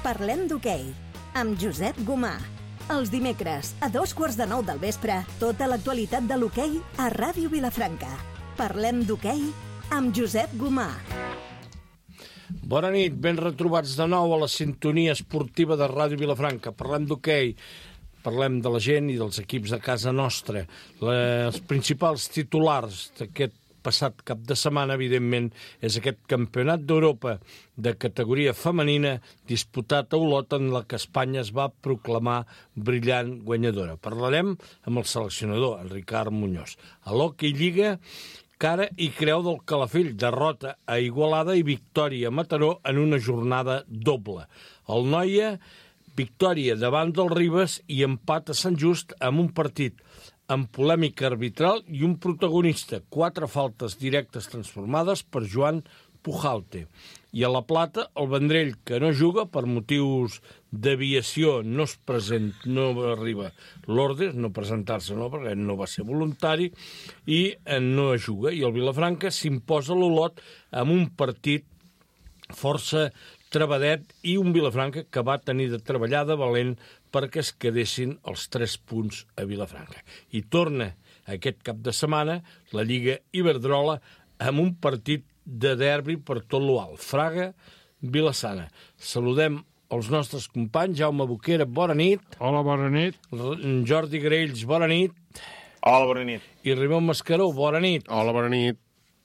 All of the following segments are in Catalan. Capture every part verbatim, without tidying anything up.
Parlem d'hoquei, amb Josep Gomà. Els dimecres, a dos quarts de nou del vespre, tota l'actualitat de l'hoquei a Ràdio Vilafranca. Parlem d'hoquei amb Josep Gomà. Bona nit, ben retrobats de nou a la sintonia esportiva de Ràdio Vilafranca. Parlem d'hoquei, parlem de la gent i dels equips de casa nostra. Els principals titulars d'aquest passat cap de setmana, evidentment, és aquest campionat d'Europa de categoria femenina disputat a Olot, en la que Espanya es va proclamar brillant guanyadora. Parlarem amb el seleccionador, en Ricard Muñoz. A l'Hockey Lliga, cara i creu del Calafell, derrota a Igualada i victòria a Mataró en una jornada doble. El Noia, victòria davant del Ribes i empat a Sant Just amb un partit amb polèmica arbitral i un protagonista, quatre faltes directes transformades per Joan Pujalte. I a La Plata, el Vendrell, que no juga per motius d'aviació, no es present, no arriba l'ordre, no presentar-se, no, perquè no va ser voluntari, i no juga. I el Vilafranca s'imposa a l'Olot amb un partit força trebadet i un Vilafranca que va tenir de treballar de valent perquè es quedessin els tres punts a Vilafranca. I torna aquest cap de setmana la Lliga Iberdrola amb un partit de derbi per tot l'Ual. Fraga-Vilassana. Saludem els nostres companys. Jaume Boquera, bona nit. Hola, bona nit. Jordi Graells, bona nit. Hola, bona nit. I Ramon Mascaró, bona nit. Hola, bona nit.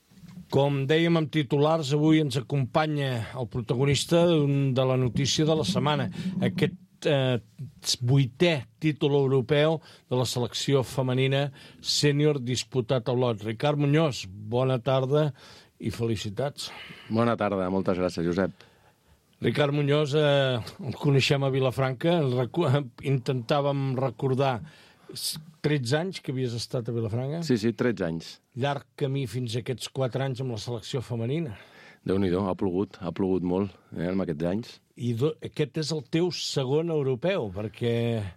Com dèiem amb titulars, avui ens acompanya el protagonista de la notícia de la setmana, aquest eh, vuitè títol europeu de la selecció femenina sènior disputat a Olot. Ricard Muñoz, bona tarda i felicitats. Bona tarda, moltes gràcies, Josep. Ricard Muñoz, eh, el coneixem a Vilafranca, recu- intentàvem recordar tretze anys que havies estat a Vilafranca. Sí, sí, tretze anys. Llarg camí fins a aquests quatre anys amb la selecció femenina. Déu-n'hi-do, ha plogut, ha plogut molt eh, en aquests anys. I do, aquest és el teu segon europeu, perquè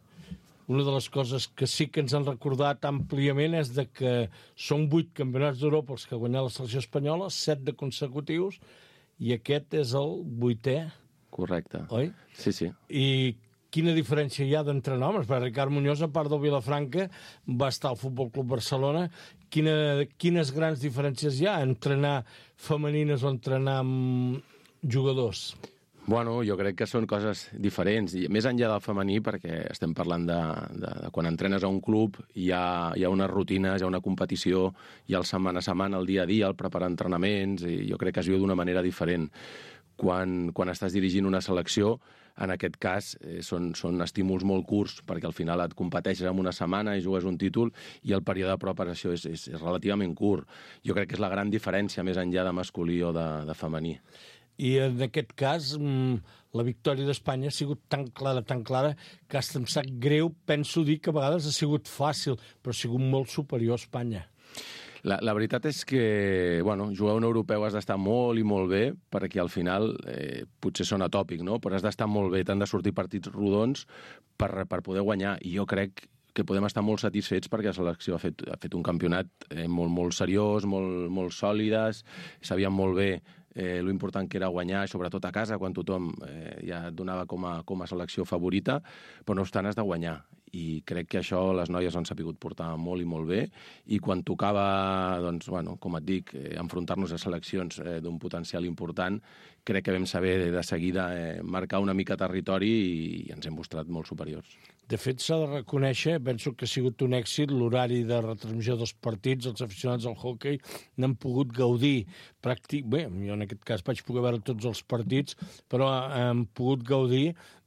una de les coses que sí que ens han recordat àmpliament és de que són vuit campionats d'Europa els que ha guanyat la selecció espanyola, set de consecutius, i aquest és el vuitè. Correcte. Oi? Sí, sí. I quina diferència hi ha d'entrenar homes? Perquè Ricard Muñoz, a part del Vilafranca, va estar al Futbol Club Barcelona. Quina, quines grans diferències hi ha entrenar femenines o entrenar amb jugadors? Bueno, jo crec que són coses diferents, i més enllà del femení, perquè estem parlant de, de, de quan entrenes a un club, hi ha, hi ha unes rutines, hi ha una competició, hi ha el setmana a setmana, el dia a dia, el preparar entrenaments, i jo crec que es viu d'una manera diferent. Quan, quan estàs dirigint una selecció, en aquest cas eh, són, són estímuls molt curts, perquè al final et competeixes en una setmana i jugues un títol i el període de preparació és, és, és relativament curt. Jo crec que és la gran diferència més enllà de masculí o de, de femení. I en aquest cas, la victòria d'Espanya ha sigut tan clara, tan clara, que hasta em sap greu, penso dir que a vegades ha sigut fàcil, però ha sigut molt superior a Espanya. La, la veritat és que, bueno, jugar un europeu has d'estar molt i molt bé, perquè al final, eh, potser sona tòpic, no? Però has d'estar molt bé, t'han de sortir partits rodons per, per poder guanyar. I jo crec que podem estar molt satisfets perquè la selecció ha fet, ha fet un campionat eh, molt, molt seriós, molt, molt sòlides, sabien molt bé eh, lo important que era guanyar, sobretot a casa, quan tothom eh, ja et donava com a, com a selecció favorita, però no obstant has de guanyar. I crec que això les noies han sapigut portar molt i molt bé, i quan tocava, doncs, bueno, com et dic, eh, enfrontar-nos a seleccions eh, d'un potencial important, crec que vam saber de seguida eh, marcar una mica territori i, i ens hem mostrat molt superiors. De fet, s'ha de reconèixer, penso que ha sigut un èxit l'horari de retransmissió dels partits, els aficionats al hoquei n'han pogut gaudir. Pràctic... Bé, jo en aquest cas vaig poder veure tots els partits, però han pogut gaudir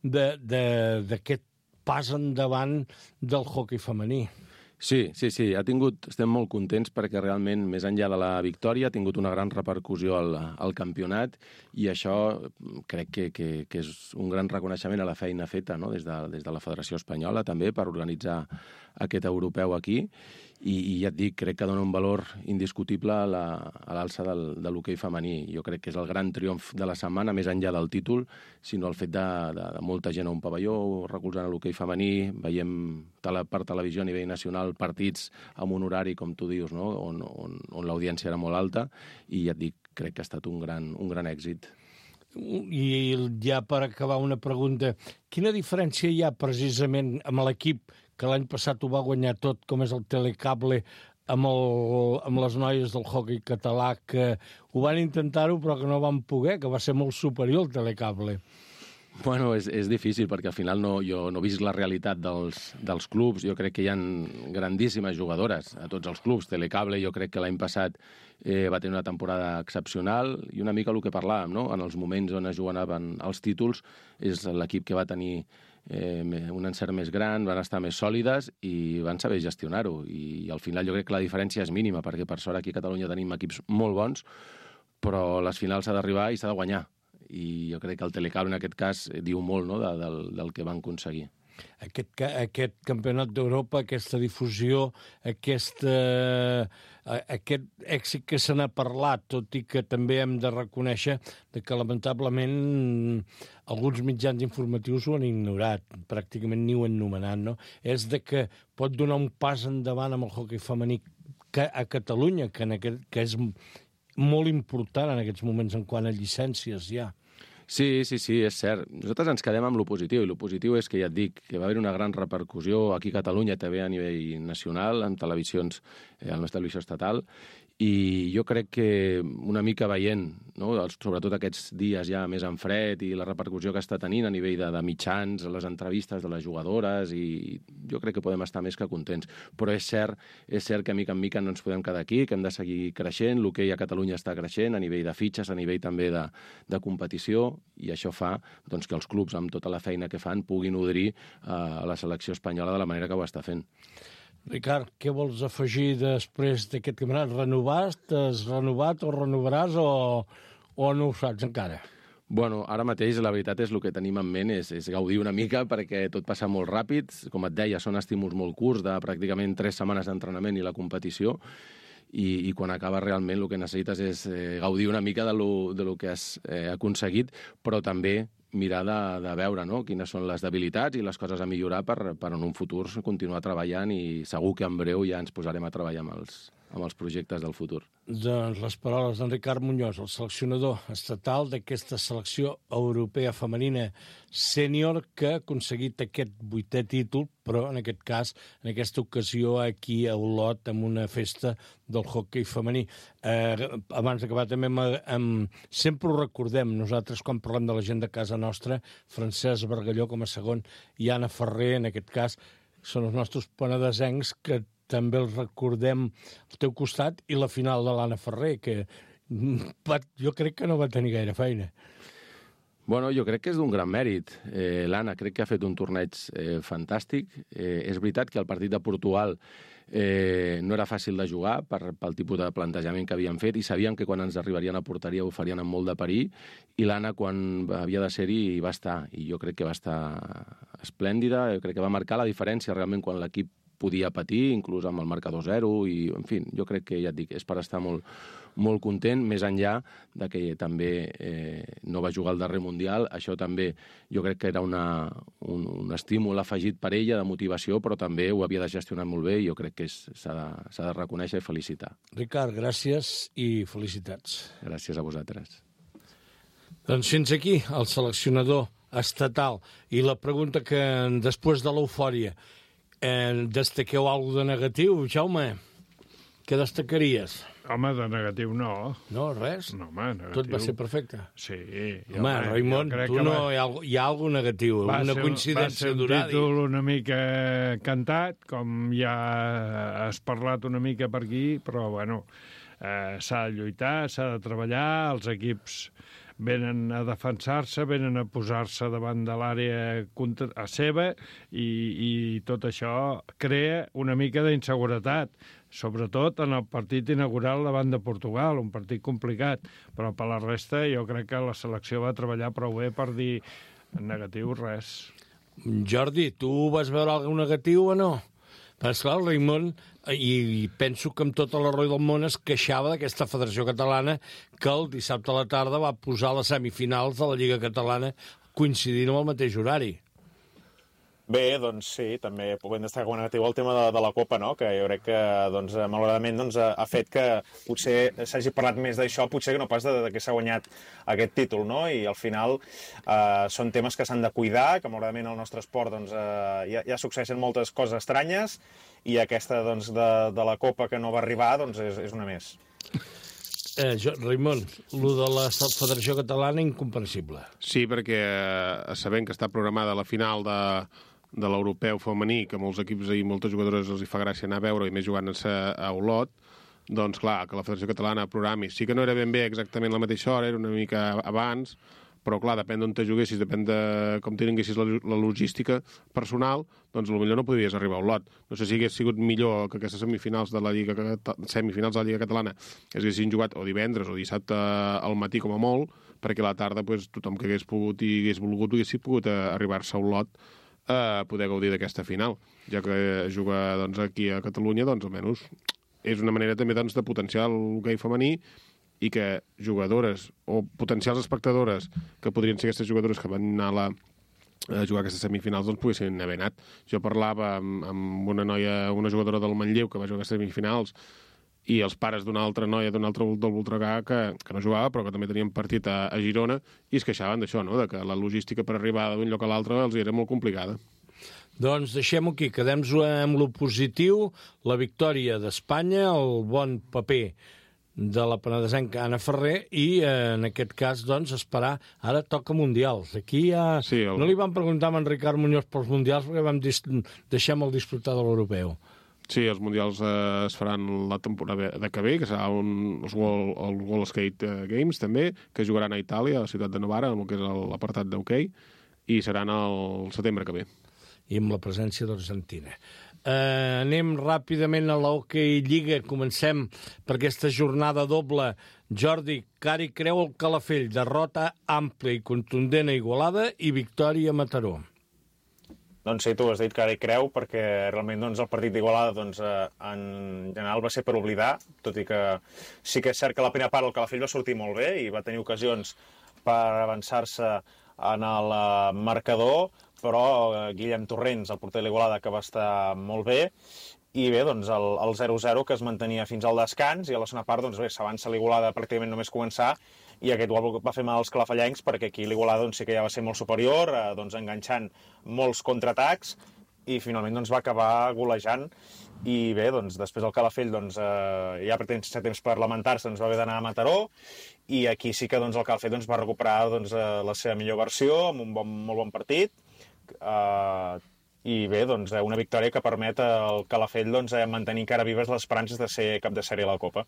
d'aquest pas endavant del hoquei femení. Sí, sí, sí, ha tingut, estem molt contents perquè realment, més enllà de la victòria, ha tingut una gran repercussió al, al campionat, i això crec que, que, que és un gran reconeixement a la feina feta, no? des, de, des de la Federació Espanyola també, per organitzar aquest europeu aquí, i, i ja et dic, crec que dona un valor indiscutible a l'alça del, de l'hoquei femení. Jo crec que és el gran triomf de la setmana, més enllà del títol, sinó el fet de, de, de molta gent a un pavelló recolzant l'hoquei femení. Veiem tele, per televisió a nivell nacional partits amb un horari, com tu dius, no? on, on, on l'audiència era molt alta, i ja et dic, crec que ha estat un gran, un gran èxit. I ja per acabar una pregunta, quina diferència hi ha precisament amb l'equip que l'any passat ho va guanyar tot, com és el Telecable, amb, el, amb les noies del hoquei català, que ho van intentar-ho però que no van poder, que va ser molt superior al Telecable? Bueno, és, és difícil, perquè al final no, jo no visc la realitat dels, dels clubs. Jo crec que hi ha grandíssimes jugadores a tots els clubs. Telecable jo crec que l'any passat eh, va tenir una temporada excepcional, i una mica el que parlàvem, no? En els moments on es jugaven els títols, és l'equip que va tenir eh, un encert més gran, van estar més sòlides i van saber gestionar-ho. I al final jo crec que la diferència és mínima, perquè per sort aquí a Catalunya tenim equips molt bons, però a les finals s'ha d'arribar i s'ha de guanyar. I jo crec que el Telecable en aquest cas diu molt, no?, de, del, del que van aconseguir. Aquest, aquest campionat d'Europa, aquesta difusió, aquesta, aquest èxit que se n'ha parlat, tot i que també hem de reconèixer que lamentablement alguns mitjans informatius ho han ignorat, pràcticament ni ho han nomenat, no? És de que pot donar un pas endavant amb el hoquei femení que a Catalunya, que, en aquest, que és molt important en aquests moments en quant a llicències ja. Sí, sí, sí, és cert. Nosaltres ens quedem amb lo positiu, i lo positiu és que, ja et dic, que va haver una gran repercussió aquí a Catalunya, també a nivell nacional, en televisions, eh, en la televisió estatal, i jo crec que una mica veient, no?, sobretot aquests dies ja més en fred i la repercussió que està tenint a nivell de, de mitjans, les entrevistes de les jugadores, i jo crec que podem estar més que contents. Però és cert, és cert que mica en mica no ens podem quedar aquí, que hem de seguir creixent, l'hoquei a Catalunya està creixent a nivell de fitxes, a nivell també de, de competició, i això fa doncs, que els clubs, amb tota la feina que fan, puguin nodrir eh, a la selecció espanyola de la manera que ho està fent. Ricard, què vols afegir després d'aquest campionat? Renovar? T'has renovat o renovaràs o, o no ho saps encara? Bueno, ara mateix la veritat és el que tenim en ment és, és gaudir una mica, perquè tot passa molt ràpid. Com et deia, són estímuls molt curts, de pràcticament tres setmanes d'entrenament i la competició, i, i quan acaba realment el que necessites és eh, gaudir una mica de lo, de lo que has eh, aconseguit, però també mirar de, de veure, no?, quines són les debilitats i les coses a millorar per, per en un futur continuar treballant, i segur que en breu ja ens posarem a treballar amb els, amb els projectes del futur. Doncs les paraules d'en Ricard Muñoz, el seleccionador estatal d'aquesta selecció europea femenina sènior, que ha aconseguit aquest vuitè títol, però en aquest cas, en aquesta ocasió aquí a Olot, amb una festa del hoquei femení. Eh, abans d'acabar també, amb, amb, sempre ho recordem nosaltres quan parlem de la gent de casa nostra, Francesc Bargalló com a segon i Anna Ferrer, en aquest cas, són els nostres penedesencs, que també els recordem al teu costat, i la final de l'Anna Ferrer, que va, jo crec que no va tenir gaire feina. Bueno, jo crec que és d'un gran mèrit. Eh, L'Anna crec que ha fet un torneig eh, fantàstic. Eh, és veritat que el partit de Portugal eh, no era fàcil de jugar per, pel tipus de plantejament que havien fet, i sabíem que quan ens arribarien a porteria ho farien amb molt de perill, i l'Anna, quan havia de ser-hi, va estar. I jo crec que va estar esplèndida, jo crec que va marcar la diferència realment quan l'equip podia patir, inclús amb el marcador zero, i, en fi, jo crec que, ja et dic, és per estar molt, molt content, més enllà de que també eh, no va jugar al darrer Mundial. Això també jo crec que era una, un, un estímul afegit per ella, de motivació, però també ho havia de gestionar molt bé, i jo crec que s'ha de, s'ha de reconèixer i felicitar. Ricard, gràcies i felicitats. Gràcies a vosaltres. Doncs fins aquí el seleccionador estatal. I la pregunta que, després de l'eufòria, Eh, destaqueu alguna de negatiu, Jaume? Què destacaries? Home, de negatiu no. No, res? No, home, negatiu. Tot va ser perfecte? Sí. Home, Raimon, tu no, va... hi, ha, hi ha alguna negatiu, una ser, coincidència d'horari. Va ser un títol una mica cantat, com ja has parlat una mica per aquí, però, bueno, eh, s'ha de lluitar, s'ha de treballar, els equips venen a defensar-se, venen a posar-se davant de l'àrea a seva, i, i tot això crea una mica d'inseguretat, sobretot en el partit inaugural davant de Portugal, un partit complicat, però per la resta jo crec que la selecció va treballar prou bé per dir negatiu res. Jordi, tu vas veure alguna negatiu o no? Però, esclar, el Raimon, i penso que amb tota l'heroi del món es queixava d'aquesta Federació Catalana, que el dissabte a la tarda va posar les semifinals de la Lliga Catalana coincidint amb el mateix horari. Bé, doncs sí, també podem destacar com a negatiu el tema de, de la Copa, no? Que jo crec que, doncs, malauradament, doncs, ha fet que potser s'hagi parlat més d'això, potser que no pas de, de que s'ha guanyat aquest títol, no? I al final eh, són temes que s'han de cuidar, que malauradament al nostre esport doncs, eh, ja, ja succeeixen moltes coses estranyes, i aquesta doncs, de, de la Copa que no va arribar doncs, és, és una més. Eh, jo, Raimon, el de la Federació Catalana, incomprensible. Sí, perquè eh, sabent que està programada la final de, de l'europeu femení, que molts equips i moltes jugadores els hi fa gràcia anar a veure, i més jugant-se a Olot, doncs clar, que la Federació Catalana programi. Sí que no era ben bé exactament la mateixa hora, era una mica abans, però clar, depèn d'on te juguessis, depèn de com tinguessis la, la logística personal, doncs potser no podries arribar a Olot. No sé si hagués sigut millor que aquestes semifinals de la Lliga, semifinals de la Lliga Catalana es haguessin jugat o divendres o dissabte al matí com a molt, perquè a la tarda pues, tothom que hagués pogut i hagués volgut hagués pogut arribar-se a Olot a poder gaudir d'aquesta final. Ja que juga doncs, aquí a Catalunya, doncs almenys és una manera també doncs, de potenciar el gai femení i que jugadores o potencials espectadores que podrien ser aquestes jugadores que van anar a, la, a jugar aquestes semifinals doncs poguessin haver anat. Jo parlava amb, amb una noia, una jugadora del Manlleu que va jugar a aquestes semifinals i els pares d'una altra noia d'un altre del Voltregà que, que no jugava però que també tenien partit a, a Girona i es queixaven d'això, no? De que la logística per arribar d'un lloc a l'altre els era molt complicada. Doncs deixem-ho aquí, quedem-ho amb lo positiu, la victòria d'Espanya, el bon paper de la penedesenca Anna Ferrer i, eh, en aquest cas, doncs, esperar... Ara toca Mundials. Aquí ja... Sí, el... No li vam preguntar a en Ricard Muñoz pels Mundials perquè vam dis... deixem el disfrutar de l'europeu. Sí, els Mundials eh, es faran la temporada de que ve, que serà un, els World, el World Skate Games, també, que jugaran a Itàlia, a la ciutat de Novara, en el que és l'apartat d'hoquei, i seran el setembre que ve. I amb la presència d'Argentina. Uh, anem ràpidament a l'Hockey Lliga. Comencem per aquesta jornada doble. Jordi, Cari creu el Calafell, derrota àmplia i contundent a Igualada i victòria a Mataró. Doncs sí, tu has dit Cari creu, perquè realment doncs, el partit d'Igualada doncs, eh, en general va ser per oblidar, tot i que sí que és cert que la primera part el Calafell va sortir molt bé i va tenir ocasions per avançar-se en el marcador, però Guillem Torrents, el porter de l'Igualada, que va estar molt bé, i bé, doncs el, el zero zero que es mantenia fins al descans, i a la segona part, doncs bé, s'avança l'Igualada pràcticament només començar, i aquest gol va fer mal als calafellencs, perquè aquí l'Igualada doncs, sí que ja va ser molt superior, eh, doncs enganxant molts contraatacs, i finalment doncs, va acabar golejant, i bé, doncs, després el Calafell doncs, eh, ja pretén ser temps per lamentar-se, doncs va haver d'anar a Mataró, i aquí sí que doncs, el Calafell doncs, va recuperar doncs, la seva millor versió, amb un bon, molt bon partit, Uh, i bé, doncs, una victòria que permet al Calafell doncs, mantenir encara vives les esperances de ser cap de sèrie a la Copa.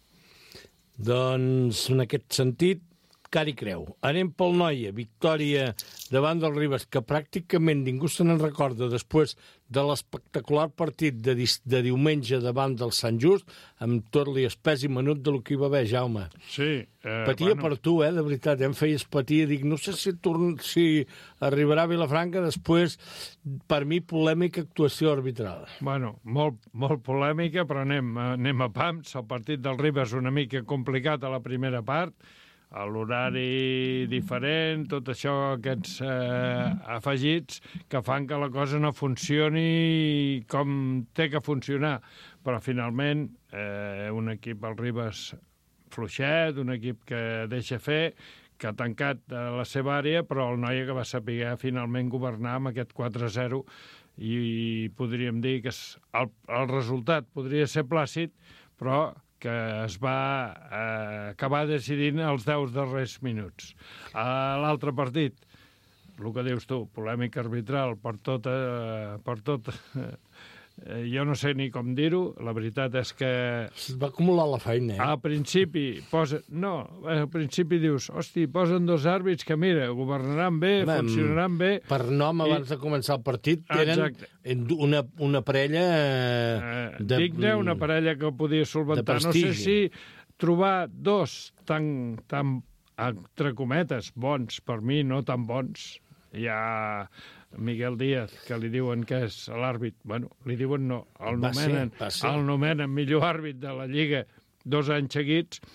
Doncs, en aquest sentit, Cari creu. Anem pel Noia, victòria davant del Ribes, que pràcticament ningú se n'en recorda després de l'espectacular partit de, de diumenge davant del Sant Just, amb tot l'espès i menut de lo que hi va haver, Jaume. Sí. Eh, Patia bueno. per tu, eh, de veritat, em feies patir. Dic, no sé si, torn... si arribarà a Vilafranca després, per mi, polèmica actuació arbitral. Bueno, molt, molt polèmica, però anem, anem a pams. El partit del Ribes una mica complicat a la primera part, a l'horari diferent, tot això, aquests eh, afegits que fan que la cosa no funcioni com té que funcionar. Però finalment eh, un equip, el Ribes, fluixet, un equip que deixa fer, que ha tancat la seva àrea, però el Noia que va saber finalment governar amb aquest quatre a zero i podríem dir que el, el resultat podria ser plàcid, però que es va eh, acabar decidint els deu darrers minuts. A l'altre partit, el que dius tu, polèmica arbitral per tot... Eh, per tot eh, jo no sé ni com dir-ho, la veritat és que... Es va acumular la feina, eh? Al principi posa... No, al principi dius, hosti, posen dos àrbits que, mira, governaran bé, Home, funcionaran bé... Per nom, abans I... de començar el partit, eren una, una parella... Eh, de... Digna, una parella que podia solventar. No sé si trobar dos tan, tan, entre cometes, bons, per mi no tan bons, hi ha... Miguel Díaz, que li diuen que és l'àrbit, bueno, li diuen no, el nomenen, el nomenen millor àrbit de la Lliga dos anys seguits,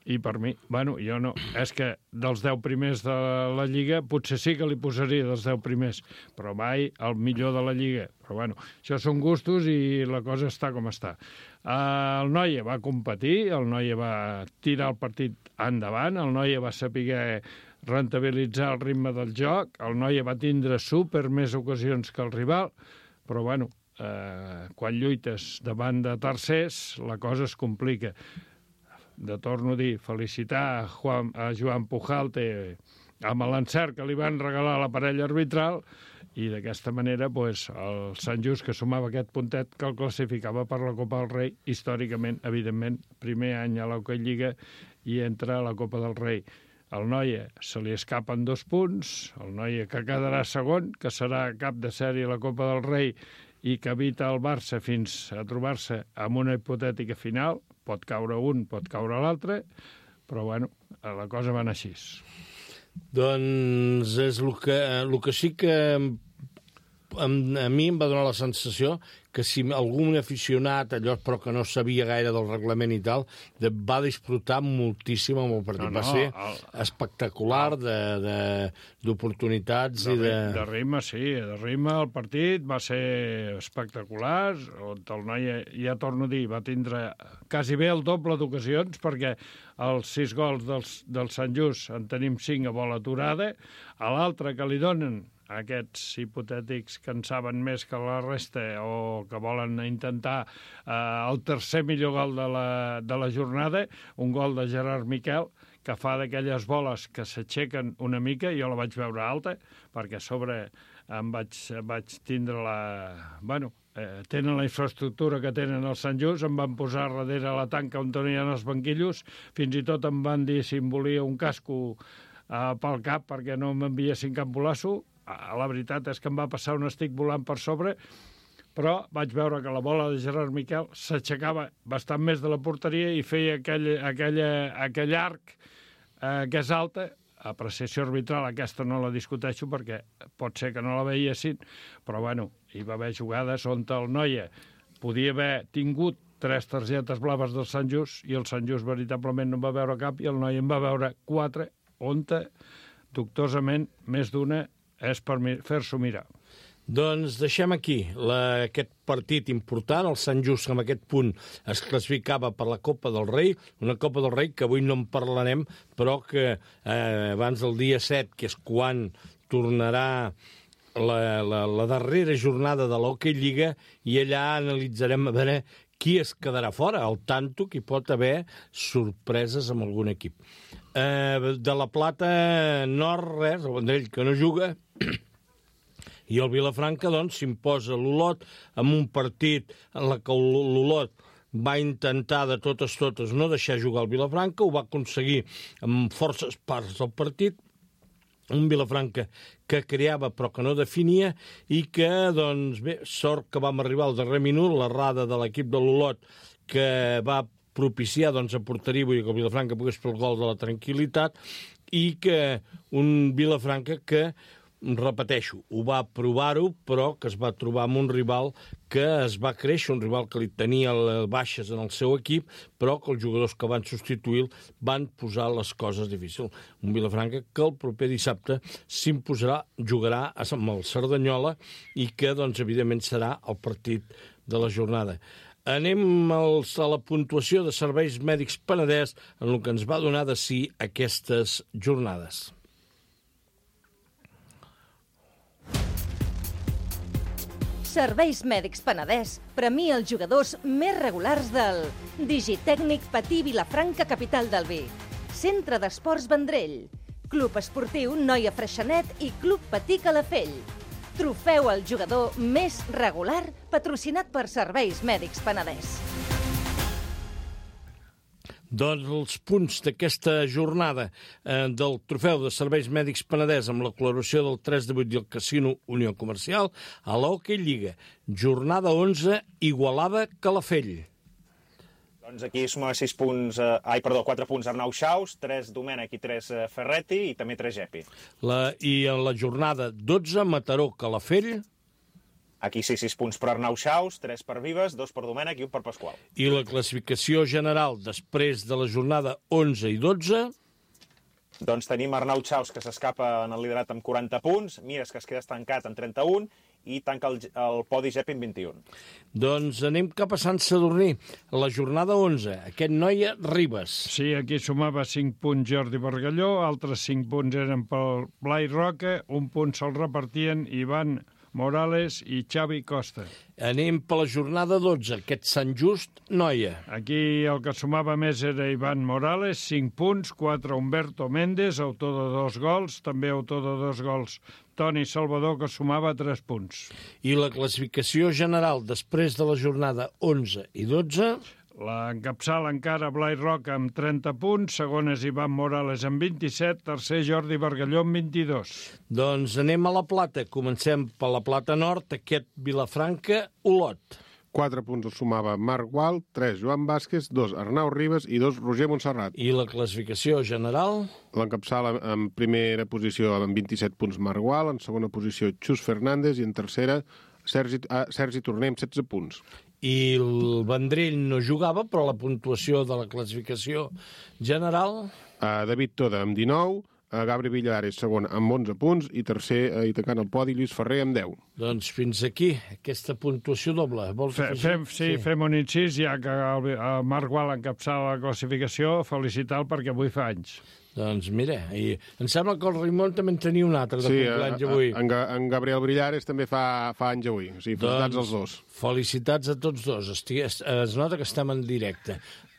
I per mi, bueno, jo no. És que dels deu primers de la Lliga potser sí que li posaria dels deu primers, però mai el millor de la Lliga. Però bueno, això són gustos i la cosa està com està. Uh, el Noia va competir, el Noia va tirar el partit endavant, el Noia va saber rentabilitzar el ritme del joc, el Noia va tindre super més ocasions que el rival, però bueno, uh, quan lluites davant de tercers, la cosa es complica. De torno a dir, felicitar a, Juan, a Joan Pujalte amb l'encert que li van regalar a la parella arbitral i d'aquesta manera pues, el Sant Just, que sumava aquest puntet que el classificava per la Copa del Rei, històricament, evidentment, primer any a l'Hockey Lliga i entra a la Copa del Rei. El Noia se li escapen dos punts, el Noia que quedarà segon, que serà cap de sèrie a la Copa del Rei i que evita el Barça fins a trobar-se amb una hipotètica final. Pot caure un, pot caure l'altre, però, bueno, la cosa va anar així. Doncs és el que, el que sí que a mi em va donar la sensació que si algun aficionat, allò però que no sabia gaire del reglament i tal, de, va disfrutar moltíssim amb el partit. No, no, va ser el, espectacular d'oportunitats i de... De ritme, sí, de ritme el partit va ser espectacular. El Noia, ja torno a dir, va tindre quasi bé el doble d'ocasions, perquè els sis gols dels, del Sant Just en tenim cinc a bola aturada, a l'altre que li donen aquests hipotètics que en saben més que la resta o que volen intentar eh, el tercer millor gol de la, de la jornada, un gol de Gerard Miquel, que fa d'aquelles boles que s'aixequen una mica, jo la vaig veure alta, perquè a sobre em vaig, vaig tindre la... Bueno, eh, tenen la infraestructura que tenen el Sant Just, em van posar darrere la tanca on tenien els banquillos, fins i tot em van dir si em volia un casco eh, pel cap perquè no m'enviessin cap bolasso. La veritat és que em va passar un estic volant per sobre, però vaig veure que la bola de Gerard Miquel s'aixecava bastant més de la porteria i feia aquell, aquella, aquell arc eh, que és alta. Apreciació arbitral aquesta no la discuteixo perquè pot ser que no la veiessin, però bueno, hi va haver jugades on el Noia podia haver tingut tres targetes blaves del Sant Just i el Sant Just veritablement no en va veure cap i el Noia en va veure quatre, on dubtosament més d'una és per fer-s'ho mirar. Doncs deixem aquí la, aquest partit important. El Sant Just, amb aquest punt, es classificava per la Copa del Rei, una Copa del Rei que avui no en parlarem, però que eh, abans del dia set, que és quan tornarà la, la, la darrera jornada de l'Hockey Lliga, i allà analitzarem a veure qui es quedarà fora, al tanto que hi pot haver sorpreses amb algun equip. Eh, de la Plata Nord, res, el Vendrell que no juga, i el Vilafranca, doncs, s'imposa l'Olot amb un partit en la que l'Olot va intentar de totes totes no deixar jugar el Vilafranca, ho va aconseguir amb forces parts del partit, un Vilafranca que creava però que no definia i que, doncs, bé, sort que vam arribar al darrer minut, l'errada de l'equip de l'Olot que va propiciar, doncs, a porteria, vull dir que el Vilafranca pogués fer el gol de la tranquil·litat i que un Vilafranca que, repeteixo, ho va provar-ho, però que es va trobar amb un rival que es va créixer, un rival que li tenia baixes en el seu equip, però que els jugadors que van substituir van posar les coses difícils. Un Vilafranca que el proper dissabte s'imposarà, jugarà amb el Cerdanyola i que, doncs, evidentment serà el partit de la jornada. Anem als, a la puntuació de Serveis Mèdics Penedès en el que ens va donar de si aquestes jornades. Serveis Mèdics Penedès premia els jugadors més regulars del Digitècnic Patí Vilafranca, capital del vi, Centre d'Esports Vendrell, Club Esportiu Noia Freixenet i Club Patí Calafell. Trofeu al jugador més regular patrocinat per Serveis Mèdics Penedès. Doncs els punts d'aquesta jornada eh, del trofeu de Serveis Mèdics Penedès amb la col·laboració del tres de vuit i el Casino Unió Comercial a l'Hockey Lliga. Jornada onze, Igualada-Calafell. Doncs aquí suma sis punts, eh, ai, perdó, quatre punts Arnau Xaus, tres Domènech i tres eh, Ferretti i també tres Gepi. La, I en la jornada dotze, Mataró-Calafell. Aquí sí, sis punts per Arnau Xaus, tres per Vives, dos per Domènech i un per Pasqual. I la classificació general després de la jornada onze i dotze... Doncs tenim Arnau Xaus, que s'escapa en el liderat amb quaranta punts, Mires, que es queda estancat amb trenta-un, i tanca el, el podi Gepi amb vint-i-un. Doncs anem cap a Sant Sadurní. La jornada onze, aquest noia Ribes. Sí, aquí sumava cinc punts Jordi Bargalló, altres cinc punts eren pel Blai Roca, un punt se'l repartien Ivan Morales i Xavi Costa. Anem per la jornada dotze, aquest Sant Just noia. Aquí el que sumava més era Ivan Morales, cinc punts, quatre Humberto Méndez, autor de dos gols, també autor de dos gols Toni Salvador, que sumava tres punts. I la classificació general després de la jornada onze i dotze... L'encapçala encara Blai Roca amb trenta punts, segon és Ivan Morales amb vint-i-set, tercer Jordi Bargalló amb vint-i-dos. Doncs anem a la Plata. Comencem per la Plata Nord, aquest Vilafranca, Olot. Quatre punts els sumava Marc Gual, tres Joan Vázquez, dos Arnau Ribes i dos Roger Montserrat. I la classificació general? L'encapçala en primera posició amb vint-i-set punts Marc Gual, en segona posició Xus Fernández i en tercera Sergi, ah, Sergi Torner amb setze punts. I el Vendrell no jugava, però la puntuació de la classificació general... Uh, David Toda amb dinou, uh, Gabri Villares segon amb onze punts i tercer, uh, i tancant el podi, Lluís Ferrer amb deu. Doncs fins aquí, aquesta puntuació doble. Vols Fe, fem, sí, sí, fem un incís, ja que el, el Marc Gual encapçala la classificació, felicitar-lo perquè avui fa anys. Doncs mira, i em sembla que el Raimon també en tenia un altre de sí, compleanys avui. En, en Gabriel Brillares també fa, fa anys avui. O sigui, felicitats doncs, als dos. Felicitats a tots dos. Estic, es, es nota que estem en directe.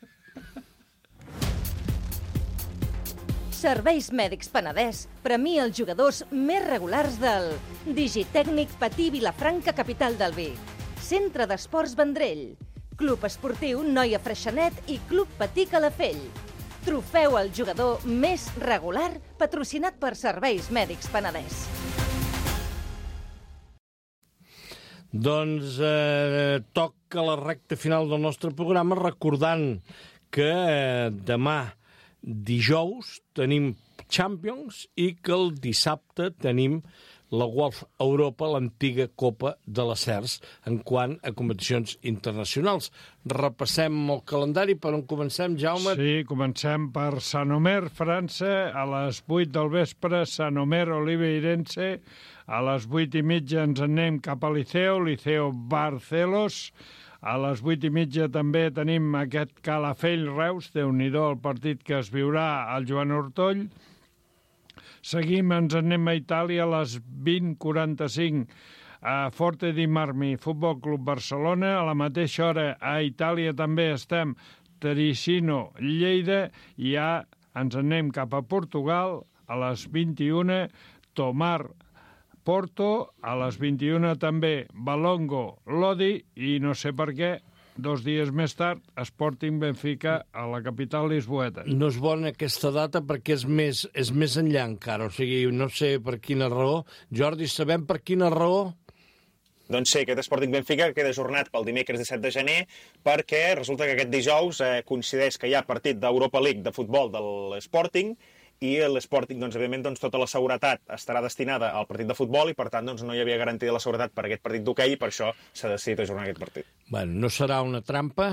Serveis Mèdics Penedès premia els jugadors més regulars del Digitècnic Patí Vilafranca, capital del vi. Centre d'Esports Vendrell. Club Esportiu Noia Freixenet i Club Patí Calafell. Trofeu al jugador més regular, patrocinat per Serveis Mèdics Penedès. Doncs eh, toca la recta final del nostre programa, recordant que eh, demà dijous tenim Champions i que el dissabte tenim la Golf Europa, l'antiga Copa de les Cers, en quant a competicions internacionals. Repassem el calendari, per on comencem, Jaume? Sí, comencem per Saint-Omer, França, a les vuit del vespre, Saint-Omer, Oliveirense, a les vuit i mitja ens anem cap a Liceo, Liceo Barcelos, a les vuit i mitja també tenim aquest Calafell-Reus, Déu-n'hi-do el partit que es viurà al Joan Ortoll. Seguim, ens anem a Itàlia a les vint quaranta-cinc a Forte di Marmi, Futbol Club Barcelona. A la mateixa hora a Itàlia també estem Tericino, Lleida, i ja ens anem cap a Portugal a les vint i una, Tomar, Porto, a les vint i una també Balongo, Lodi, i no sé per què, dos dies més tard, Sporting Benfica a la capital lisboeta. No és bona aquesta data perquè és més, és més enllà encara, o sigui, no sé per quina raó. Jordi, sabem per quina raó? Doncs sí, aquest Sporting Benfica queda ajornat pel dimecres disset de gener perquè resulta que aquest dijous eh, coincideix que hi ha partit d'Europa League de futbol de l'Sporting i l'Sporting, doncs, evidentment, doncs, tota la seguretat estarà destinada al partit de futbol i, per tant, doncs, no hi havia garantia de la seguretat per aquest partit d'hoquei i per això s'ha decidit ajornar aquest partit. Bueno, no serà una trampa?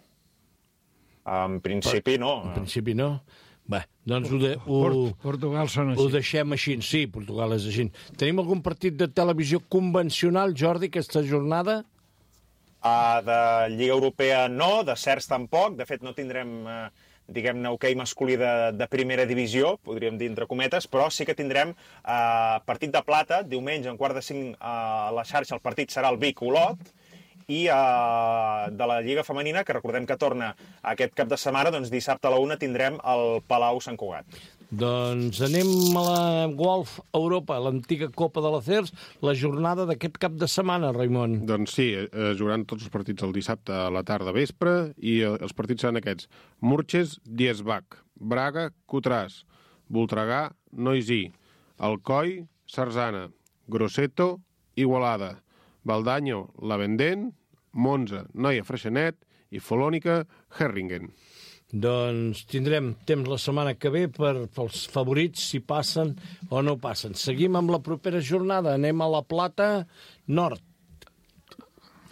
En principi, no. En principi, no. Bé, doncs ho, de, ho, Port Portugal són així. Ho deixem així. Sí, Portugal és així. Tenim algun partit de televisió convencional, Jordi, aquesta jornada? Uh, de Lliga Europea no, de Cercs tampoc. De fet, no tindrem... Uh, diguem-ne, hoquei masculí de, de primera divisió, podríem dir entre cometes, però sí que tindrem eh, partit de plata, diumenge, en quart de cinc eh, a la xarxa, el partit serà el Vic-Olot, i eh, de la Lliga Femenina, que recordem que torna aquest cap de setmana, doncs dissabte a la una tindrem el Palau Sant Cugat. Doncs anem a la Golf Europa, l'antiga Copa de la Cers, la jornada d'aquest cap de setmana, Raimon. Doncs sí, eh, jugaran tots els partits el dissabte a la tarda vespre i eh, els partits seran aquests. Murches, Diesbach, Braga, Cotràs, Voltregà, Noisí, Alcoi, Sarzana, Grosseto, Igualada, Baldanyo, Lavendent, Monza, Noia Freixenet i Folònica, Herringen. Doncs tindrem temps la setmana que ve per, pels favorits, si passen o no passen. Seguim amb la propera jornada. Anem a la Plata Nord.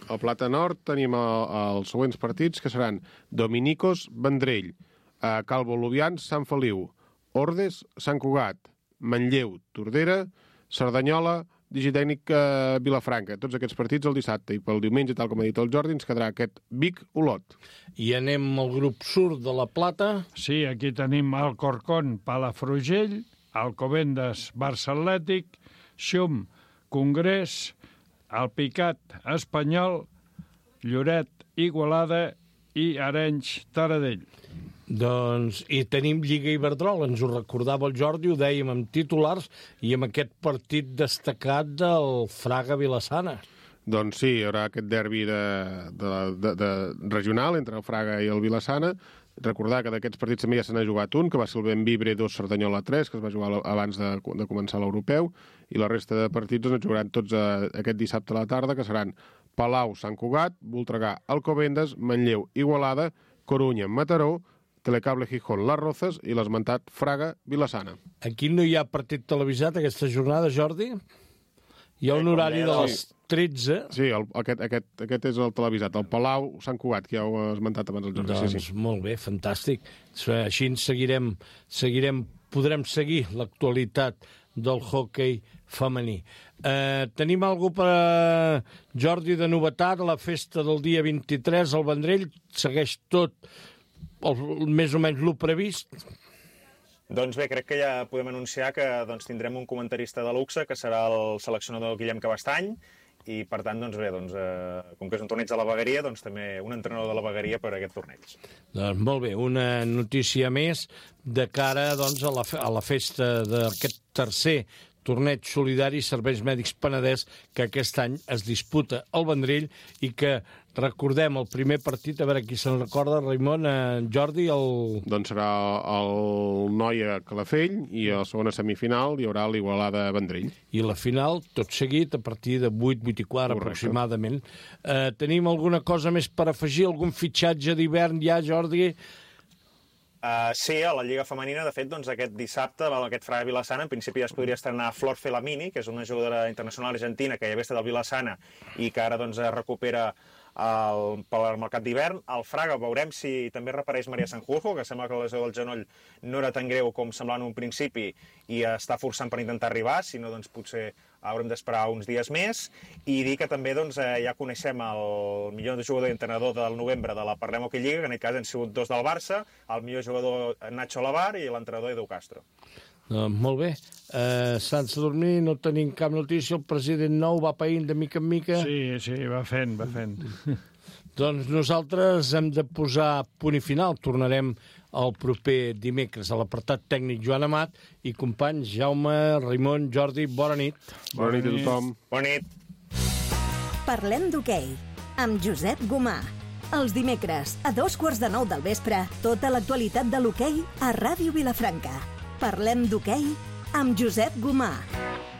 al Plata Nord tenim el, els següents partits, que seran Dominicos, Vendrell, eh, Calvo Lubians, Sant Feliu, Ordes, Sant Cugat, Manlleu, Tordera, Cerdanyola, Digitècnic eh, Vilafranca. Tots aquests partits el dissabte. I pel diumenge, tal com ha dit el Jordi, ens quedarà aquest Vic-Olot. I anem al grup sud de la Plata. Sí, aquí tenim Alcorcón, Palafrugell, Alcobendas, Barça Atlètic, Xum, Congrés, Alpicat, Espanyol, Lloret, Igualada i Arenys, Taradell. Doncs, i tenim Lliga Iberdrola, ens ho recordava el Jordi, ho dèiem amb titulars, i amb aquest partit destacat del Fraga-Vilassana. Doncs sí, hi haurà aquest derbi de, de, de, de regional entre el Fraga i el Vilassana. Recordar que d'aquests partits també ja se n'ha jugat un, que va ser el Benvibre dos Cerdanyola tres, que es va jugar abans de, de començar l'europeu, i la resta de partits doncs, es jugaran tots a, aquest dissabte a la tarda, que seran Palau, Sant Cugat, Voltregà, Alcobendas, Manlleu, Igualada, Corunya, Mataró, Telecable Gijón, Las Rozas i l'esmentat Fraga, Vilassana. Aquí no hi ha partit televisat aquesta jornada, Jordi? Hi ha un horari de les tretze. Sí, el, aquest, aquest, aquest és el televisat, el Palau, Sant Cugat, que ja ho ha esmentat abans el Jordi. Doncs sí, sí. molt bé, fantàstic. Així seguirem, seguirem, podrem seguir l'actualitat del hoquei femení. Eh, tenim alguna per a Jordi de novetat a la festa del dia vint-i-tres al Vendrell? Segueix tot el, més o menys lo previst? Doncs bé, crec que ja podem anunciar que doncs, tindrem un comentarista de luxe, que serà el seleccionador Guillem Cabastany, i per tant, doncs bé, doncs, eh, com que és un torneig de la vegueria, doncs també un entrenador de la vegueria per a aquest torneig. Doncs molt bé, una notícia més de cara doncs, a, la, a la festa d'aquest tercer torneig solidari Serveis Mèdics Penedès, que aquest any es disputa al Vendrell i que, recordem, el primer partit, a veure qui se'n recorda, Raimon, eh, Jordi, el... Doncs serà el Noia Calafell i a la segona semifinal hi haurà l'Igualada Vendrell. I la final, tot seguit, a partir de vuit, vuit i quart, aproximadament. Eh, tenim alguna cosa més per afegir? Algun fitxatge d'hivern ja, Jordi? Uh, sí, a la Lliga Femenina, de fet, doncs, aquest dissabte, aquest Fraga Vilassana, en principi ja es podria estrenar Flor Felamini, que és una jugadora internacional argentina que ja ve estat al Vilassana i que ara doncs, es recupera el, pel mercat d'hivern. Al Fraga veurem si també repareix Maria Sanjurjo, que sembla que la lesió del genoll no era tan greu com semblava en un principi i està forçant per intentar arribar, si no, doncs potser haurem d'esperar uns dies més. I dir que també doncs, eh, ja coneixem el millor jugador i entrenador del novembre de la Parlem Hockey Lliga, que en aquest cas han sigut dos del Barça, el millor jugador Nacho Lavar i l'entrenador Edu Castro. Uh, molt bé. Uh, sense dormir, no tenim cap notícia. El president nou va païnt de mica en mica. Sí, sí, va fent, va fent. Doncs nosaltres hem de posar punt i final. Tornarem el proper dimecres a l'apartat tècnic Joan Amat i companys Jaume, Raimon, Jordi, bona nit. Bona nit a tothom. Bona nit. Parlem d'hoquei amb Josep Gomà. Els dimecres, a dos quarts de nou del vespre, tota l'actualitat de l'hoquei a Ràdio Vilafranca. Parlem d'hoquei amb Josep Gomà.